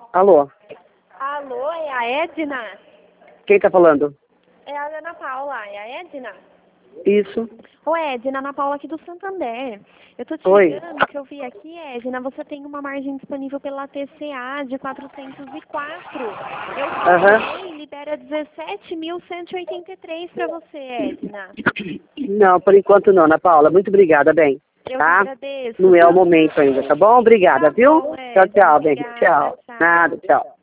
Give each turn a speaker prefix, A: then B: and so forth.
A: Alô?
B: Alô, é a Edna?
A: Quem tá falando?
B: É a Ana Paula, é a Edna?
A: Isso.
B: Oi, Edna, Ana Paula aqui do Santander. Eu tô te
A: Oi.
B: ligando que eu vi aqui, Edna, você tem uma margem disponível pela TCA de 404. Eu comprei e libera 17.183 para você, Edna.
A: Não, por enquanto não, Ana Paula. Muito obrigada, bem.
B: Eu
A: Tá?
B: que agradeço.
A: Não é o momento ainda, tá bom? Obrigada,
B: Tá
A: viu?
B: bom,
A: Tchau,
B: Edna.
A: tchau, bem.
B: Obrigada,
A: Tchau.
B: tchau.
A: Nada, tchau.